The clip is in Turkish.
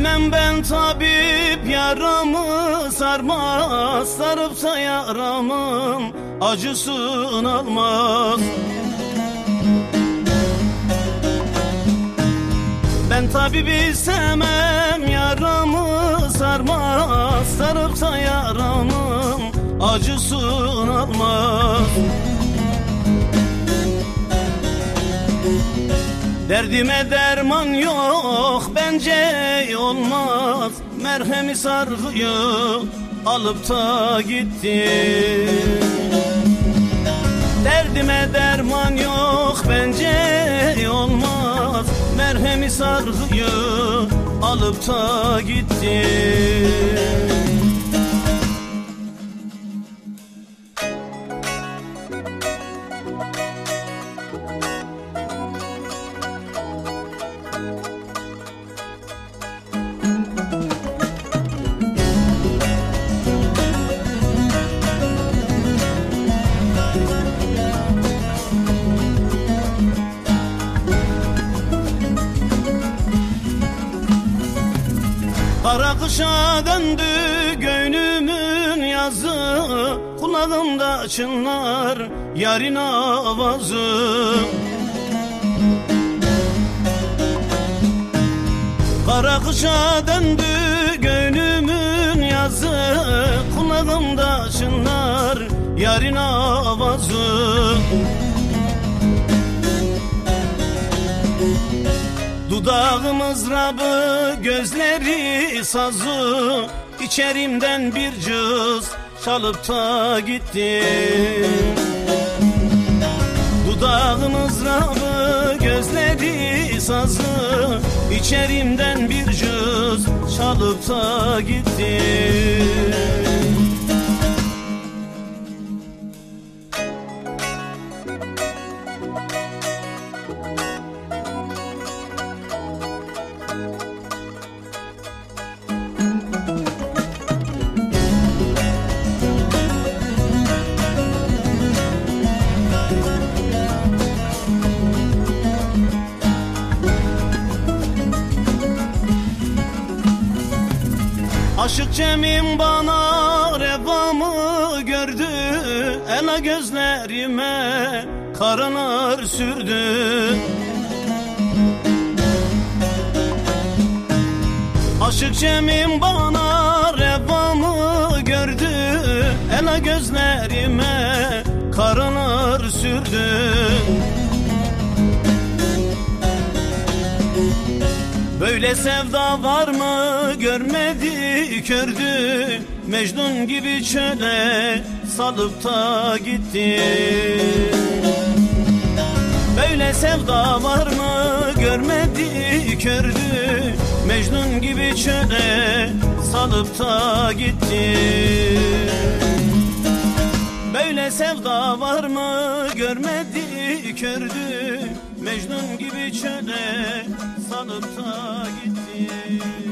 Sevmem ben tabip yaramı sarmaz, sarıpsa yaramın acısını almaz. Ben tabibi sevmem yaramı sarmaz, sarıpsa yaramın acısını almaz. Derdime derman yok bence olmaz, merhemi sargıyı alıp da gitti. Derdime derman yok bence olmaz, merhemi sargıyı alıp da gitti. Kara kışa döndü gönlümün yazı, kulağımda çınlar yarın avazı. Kara kışa döndü gönlümün yazı, kulağımda çınlar yarın avazı. Dudağı mızrabı, gözleri sazı, içerimden bir cız çalıp da gitti. Dudağı mızrabı, gözleri sazı, içerimden bir cız çalıp da gitti. Aşık Cem'im bana revamı gördü, ela gözlerime karınlar sürdü. Aşık Cem'im bana revamı gördü, ela gözlerime karınlar sürdü. Böyle sevda var mı görmedi kördü, Mecnun gibi çöle salıp da gitti. Böyle sevda var mı görmedi kördü, Mecnun gibi çöle salıp da gitti. Böyle sevda var mı görmedi kördü, Mecnun gibi çöle salıp da gitti.